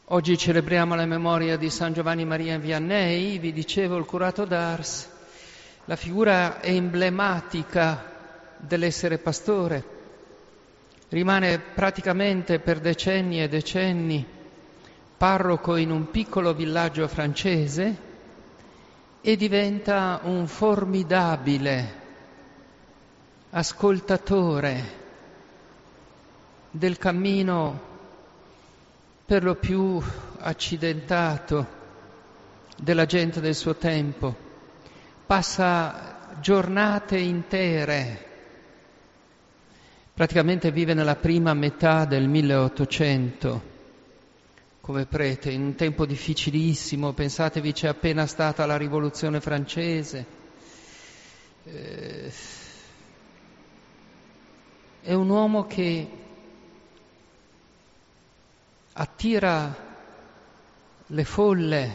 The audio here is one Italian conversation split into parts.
Oggi celebriamo la memoria di San Giovanni Maria Vianney, vi dicevo il curato d'Ars, la figura emblematica dell'essere pastore. Rimane praticamente per decenni e decenni parroco in un piccolo villaggio francese e diventa un formidabile ascoltatore del cammino per lo più accidentato della gente del suo tempo. Passa giornate intere, praticamente vive nella prima metà del 1800 come prete, in un tempo difficilissimo. Pensatevi, c'è appena stata la rivoluzione francese. È un uomo che attira le folle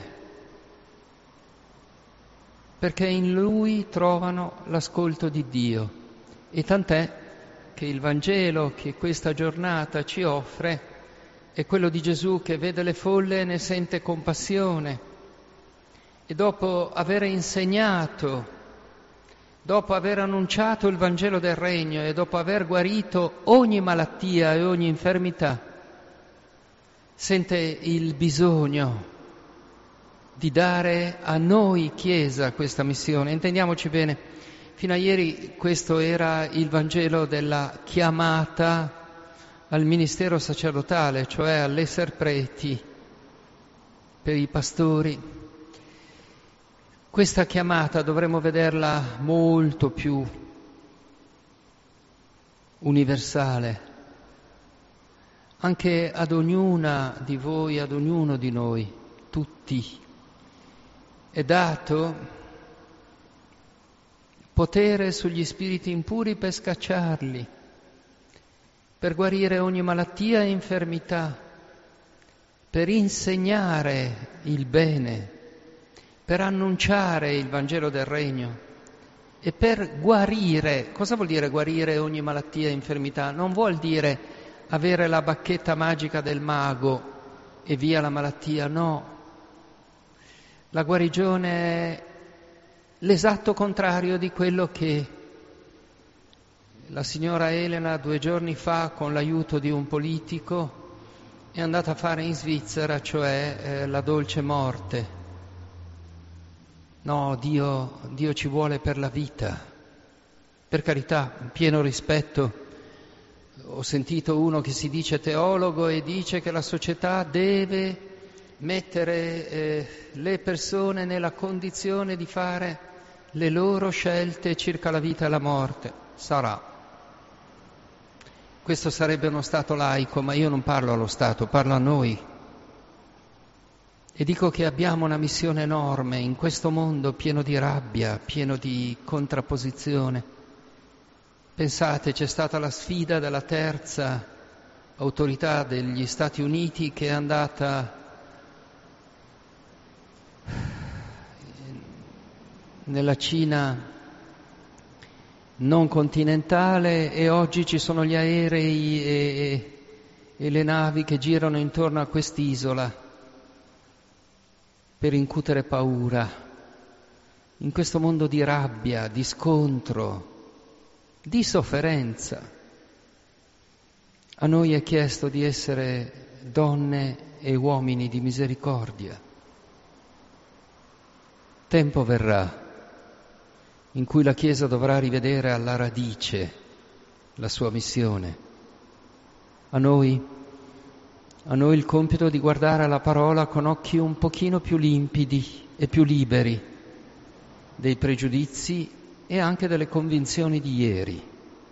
perché in lui trovano l'ascolto di Dio, e tant'è che il Vangelo che questa giornata ci offre è quello di Gesù che vede le folle e ne sente compassione, e dopo aver insegnato, dopo aver annunciato il Vangelo del Regno e dopo aver guarito ogni malattia e ogni infermità, sente il bisogno di dare a noi Chiesa questa missione. Intendiamoci bene, fino a ieri questo era il Vangelo della chiamata al ministero sacerdotale, cioè all'esser preti per i pastori. Questa chiamata dovremmo vederla molto più universale, anche ad ognuna di voi, ad ognuno di noi, tutti. È dato potere sugli spiriti impuri per scacciarli, per guarire ogni malattia e infermità, per insegnare il bene, per annunciare il Vangelo del Regno e per guarire. Cosa vuol dire guarire ogni malattia e infermità? Non vuol dire avere la bacchetta magica del mago e via la malattia, no. La guarigione è l'esatto contrario di quello che la signora Elena 2 giorni fa, con l'aiuto di un politico, è andata a fare in Svizzera, cioè la dolce morte. No, Dio ci vuole per la vita. Per carità, pieno rispetto. Ho sentito uno che si dice teologo e dice che la società deve mettere le persone nella condizione di fare le loro scelte circa la vita e la morte. Sarà. Questo sarebbe uno Stato laico, ma io non parlo allo Stato, parlo a noi. E dico che abbiamo una missione enorme in questo mondo pieno di rabbia, pieno di contrapposizione. Pensate, c'è stata la sfida della terza autorità degli Stati Uniti che è andata nella Cina non continentale, e oggi ci sono gli aerei e le navi che girano intorno a quest'isola per incutere paura. In questo mondo di rabbia, di scontro, di sofferenza, a noi è chiesto di essere donne e uomini di misericordia. Tempo verrà in cui la Chiesa dovrà rivedere alla radice la sua missione. A noi il compito di guardare alla parola con occhi un pochino più limpidi e più liberi dei pregiudizi e anche delle convinzioni di ieri.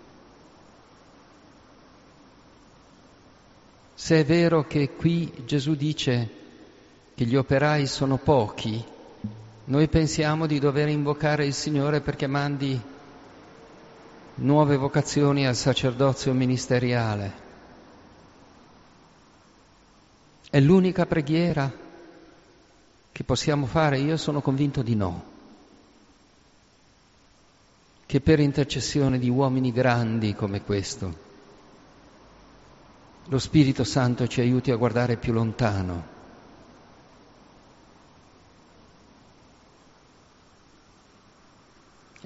Se è vero che qui Gesù dice che gli operai sono pochi, noi pensiamo di dover invocare il Signore perché mandi nuove vocazioni al sacerdozio ministeriale. È l'unica preghiera che possiamo fare? Io sono convinto di no. Che per intercessione di uomini grandi come questo lo Spirito Santo ci aiuti a guardare più lontano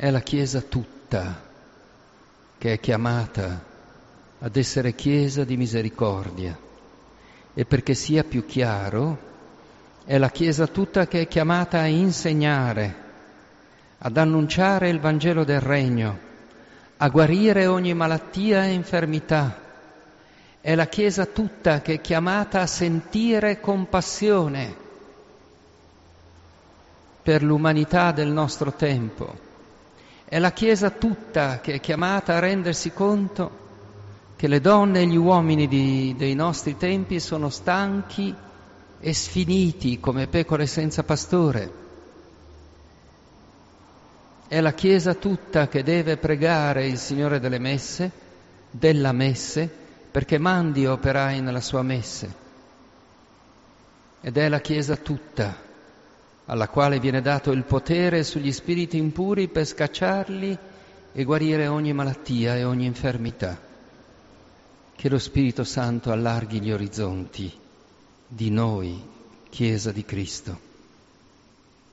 è la Chiesa tutta che è chiamata ad essere Chiesa di misericordia. E perché sia più chiaro, è la Chiesa tutta che è chiamata a insegnare, ad annunciare il Vangelo del Regno, a guarire ogni malattia e infermità. È la Chiesa tutta che è chiamata a sentire compassione per l'umanità del nostro tempo. È la Chiesa tutta che è chiamata a rendersi conto che le donne e gli uomini dei nostri tempi sono stanchi e sfiniti come pecore senza pastore. È la Chiesa tutta che deve pregare il Signore delle Messe, della Messe, perché mandi operai nella sua Messe. Ed è la Chiesa tutta alla quale viene dato il potere sugli spiriti impuri per scacciarli e guarire ogni malattia e ogni infermità. Che lo Spirito Santo allarghi gli orizzonti di noi, Chiesa di Cristo.